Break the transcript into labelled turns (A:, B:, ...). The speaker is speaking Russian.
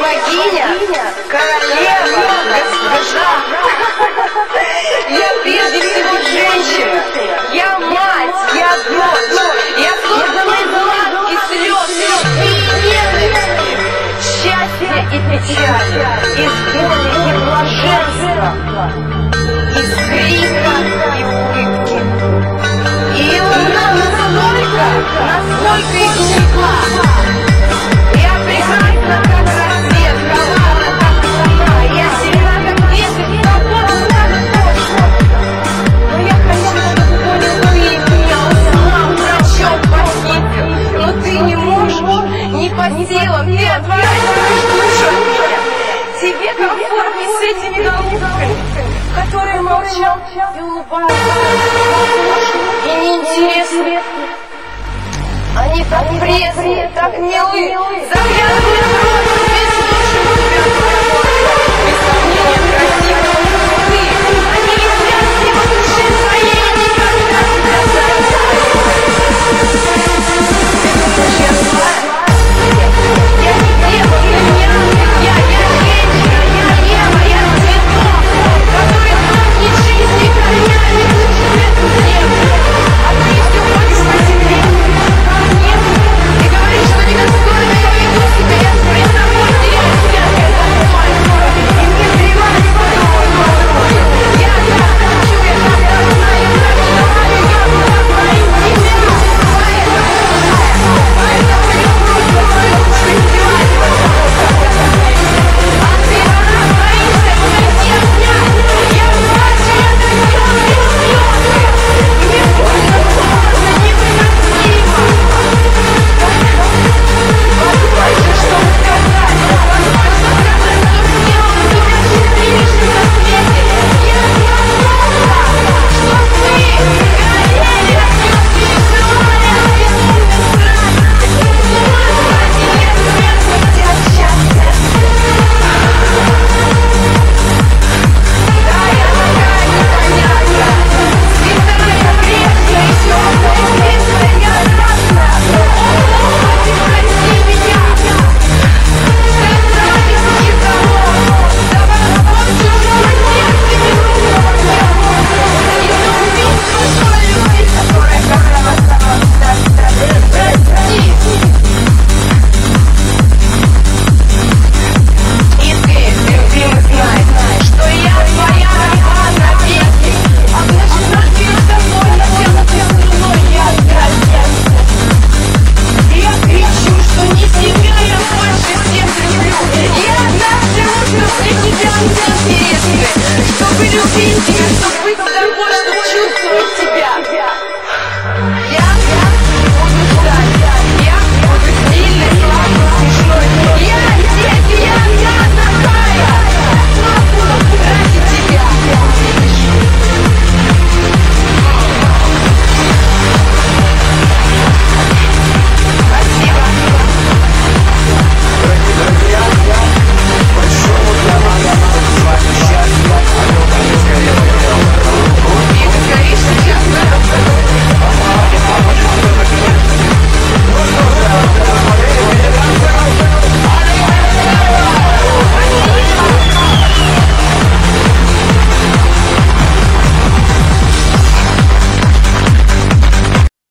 A: богиня, королева, госпожа. Я прежде всего женщина, я мать, я дочь, я создана из ласки, слез, любви и ненависти, счастья и печали, из боли и блаженства, из крика и улыбки. И луна настолько и глупа. Я прекрасна, как рассвет, коварна, как луна. Я сильна, как ветер, свободна, как точно. Но я хочу, чтобы понял ты меня, узнал, прочел, похитил. Но ты не можешь, не по силам, ты отворачиваешь душу от меня. Тебе комфортнее с этими голубками, которые молчат и улыбаются, и неинтересны. Они так пресные, так милые, заглядывают